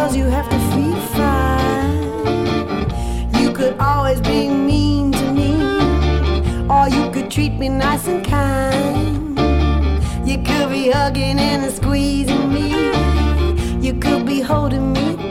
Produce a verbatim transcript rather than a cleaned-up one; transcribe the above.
girls you have to feed fine. You could always be mean to me, or you could treat me nice and kind. You could be hugging and squeezing me, you could be holding me